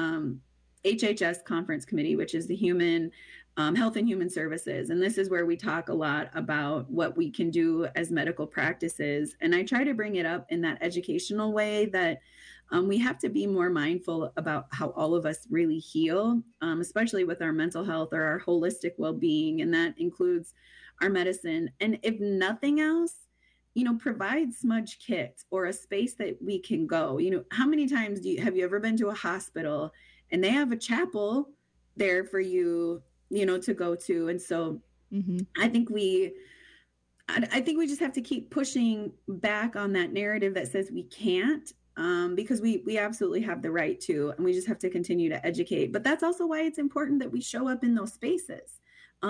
HHS conference committee, which is the Human Health and Human Services. And this is where we talk a lot about what we can do as medical practices. And I try to bring it up in that educational way that we have to be more mindful about how all of us really heal, especially with our mental health or our holistic well-being. And that includes our medicine. And if nothing else, provide smudge kits or a space that we can go. How many times have you ever been to a hospital and they have a chapel there for you, to go to? And so I think we just have to keep pushing back on that narrative that says we can't, because we absolutely have the right to, and we just have to continue to educate. But that's also why it's important that we show up in those spaces,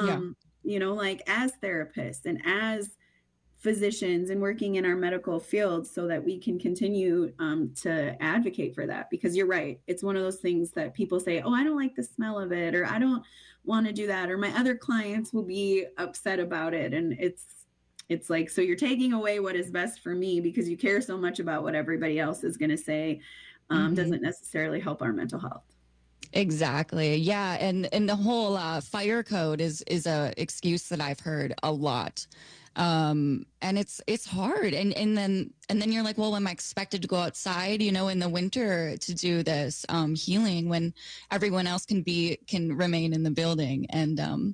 like as therapists and as physicians and working in our medical field, so that we can continue to advocate for that. Because you're right, it's one of those things that people say, oh, I don't like the smell of it, or I don't want to do that, or my other clients will be upset about it. And it's like, so you're taking away what is best for me because you care so much about what everybody else is going to say, doesn't necessarily help our mental health. Exactly. Yeah. And the whole fire code is a excuse that I've heard a lot. And it's hard. And then you're like, well, am I expected to go outside, in the winter to do this healing when everyone else can remain in the building? And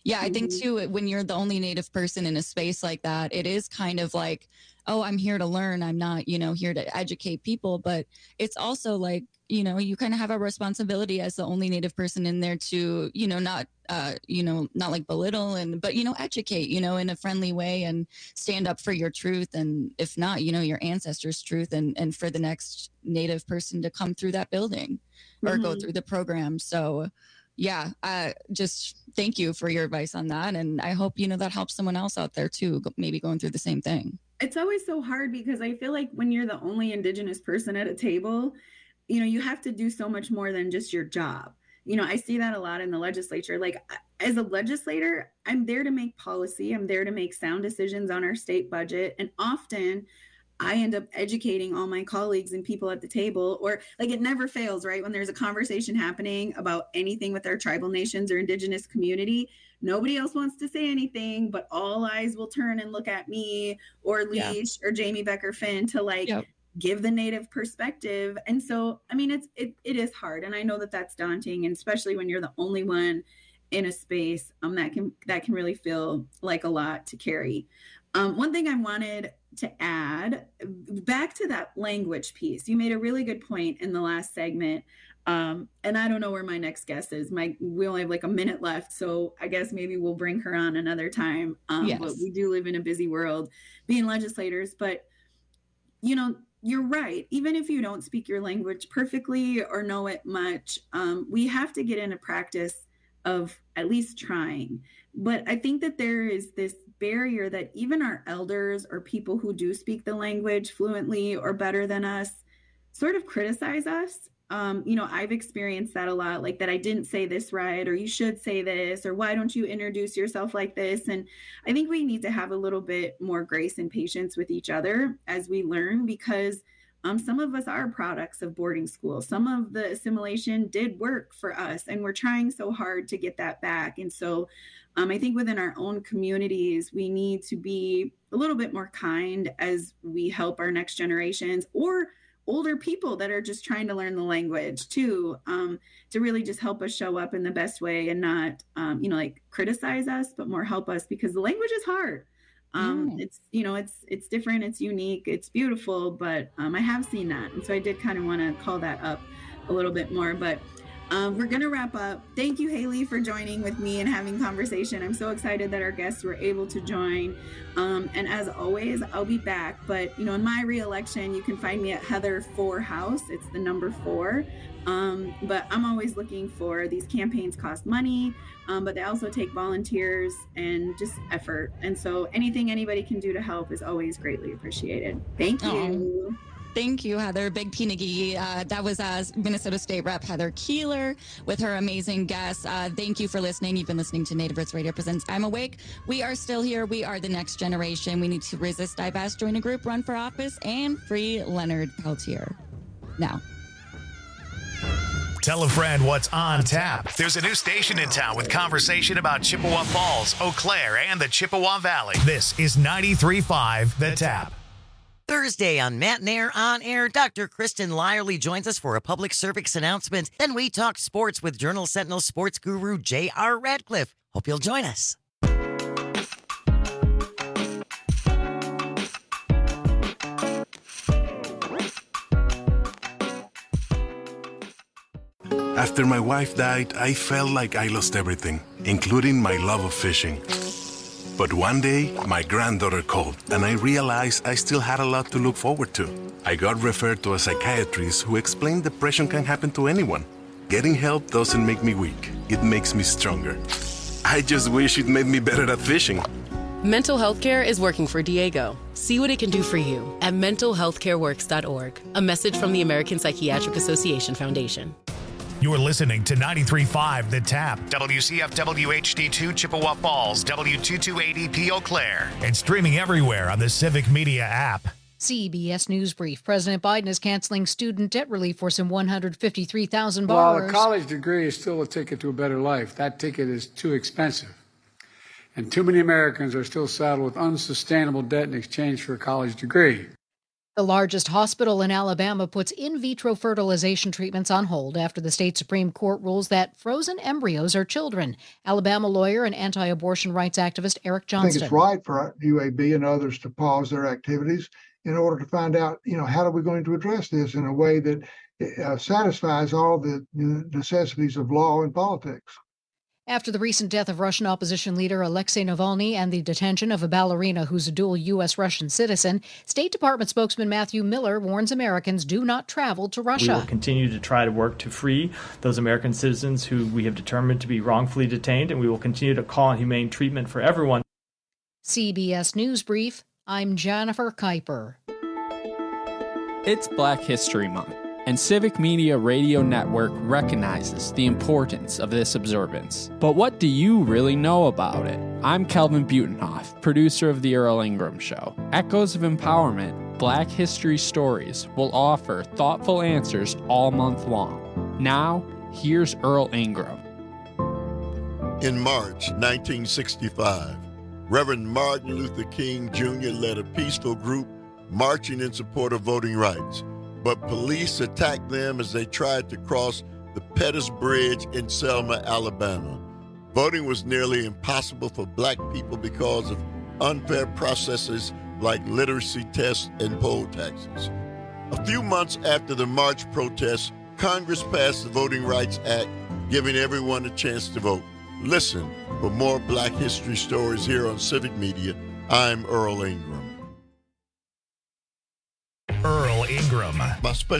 Yeah, I think too, when you're the only Native person in a space like that, it is kind of like, oh, I'm here to learn. I'm not, here to educate people. But it's also like, you kind of have a responsibility as the only Native person in there to, not like belittle but, educate, in a friendly way and stand up for your truth. And if not, your ancestors' truth and for the next Native person to come through that building or go through the program. So yeah, just thank you for your advice on that. And I hope, that helps someone else out there too, maybe going through the same thing. It's always so hard because I feel like when you're the only Indigenous person at a table, you have to do so much more than just your job. I see that a lot in the legislature. Like as a legislator, I'm there to make policy. I'm there to make sound decisions on our state budget. And often I end up educating all my colleagues and people at the table, or like it never fails, right? When there's a conversation happening about anything with our tribal nations or Indigenous community, nobody else wants to say anything, but all eyes will turn and look at me or Leash or Jamie Becker Finn to give the Native perspective. And so, I mean, it is hard. And I know that that's daunting, and especially when you're the only one in a space, that can really feel like a lot to carry. One thing I wanted to add back to that language piece, you made a really good point in the last segment. And I don't know where my next guest is. We only have like a minute left, so I guess maybe we'll bring her on another time. Yes. But we do live in a busy world being legislators. But, you're right. Even if you don't speak your language perfectly or know it much, we have to get into practice of at least trying. But I think that there is this barrier that even our elders or people who do speak the language fluently or better than us sort of criticize us. I've experienced that a lot, like that I didn't say this right, or you should say this, or why don't you introduce yourself like this? And I think we need to have a little bit more grace and patience with each other as we learn, because some of us are products of boarding school. Some of the assimilation did work for us, and we're trying so hard to get that back. And so I think within our own communities, we need to be a little bit more kind as we help our next generations or older people that are just trying to learn the language too, to really just help us show up in the best way and not, criticize us, but more help us, because the language is hard. It's different, it's unique, it's beautiful, but I have seen that. And so I did kind of want to call that up a little bit more, but we're going to wrap up. Thank you, Haley, for joining with me and having conversation. I'm so excited that our guests were able to join. And as always, I'll be back. But, in my re-election, you can find me at Heather 4 House. It's the number 4. But I'm always looking for, these campaigns cost money, but they also take volunteers and just effort. And so anything anybody can do to help is always greatly appreciated. Thank you. Thank you, Heather. Big Pinigi. That was Minnesota State Rep Heather Keeler with her amazing guests. Thank you for listening. You've been listening to Native Roots Radio Presents I'm Awake. We are still here. We are the next generation. We need to resist, divest, join a group, run for office, and free Leonard Peltier. Now. Tell a friend what's on tap. There's a new station in town with conversation about Chippewa Falls, Eau Claire, and the Chippewa Valley. This is 93.5 The Tap. Thursday on Matt Nair On Air, Dr. Kristen Lyerly joins us for a public service announcement. Then we talk sports with Journal Sentinel sports guru J.R. Radcliffe. Hope you'll join us. After my wife died, I felt like I lost everything, including my love of fishing. But one day, my granddaughter called, and I realized I still had a lot to look forward to. I got referred to a psychiatrist who explained depression can happen to anyone. Getting help doesn't make me weak. It makes me stronger. I just wish it made me better at fishing. Mental health care is working for Diego. See what it can do for you at mentalhealthcareworks.org. A message from the American Psychiatric Association Foundation. You're listening to 93.5 The Tap, WCFW HD2 Chippewa Falls, W228EP Eau Claire, and streaming everywhere on the Civic Media app. CBS News Brief. President Biden is canceling student debt relief for some 153,000 While borrowers. a college degree is still a ticket to a better life, that ticket is too expensive. And too many Americans are still saddled with unsustainable debt in exchange for a college degree. The largest hospital in Alabama puts in vitro fertilization treatments on hold after the state Supreme Court rules that frozen embryos are children. Alabama lawyer and anti-abortion rights activist Eric Johnston. I think it's right for UAB and others to pause their activities in order to find out, how are we going to address this in a way that satisfies all the necessities of law and politics. After the recent death of Russian opposition leader Alexei Navalny and the detention of a ballerina who's a dual U.S.-Russian citizen, State Department spokesman Matthew Miller warns Americans do not travel to Russia. We will continue to try to work to free those American citizens who we have determined to be wrongfully detained, and we will continue to call on humane treatment for everyone. CBS News Brief, I'm Jennifer Kuiper. It's Black History Month, and Civic Media Radio Network recognizes the importance of this observance. But what do you really know about it? I'm Kelvin Butenhoff, producer of The Earl Ingram Show. Echoes of Empowerment, Black History Stories will offer thoughtful answers all month long. Now, here's Earl Ingram. In March 1965, Reverend Martin Luther King Jr. led a peaceful group marching in support of voting rights. But police attacked them as they tried to cross the Pettus Bridge in Selma, Alabama. Voting was nearly impossible for black people because of unfair processes like literacy tests and poll taxes. A few months after the march protests, Congress passed the Voting Rights Act, giving everyone a chance to vote. Listen for more Black history stories here on Civic Media. I'm Earl Ingram. Earl Ingram. My special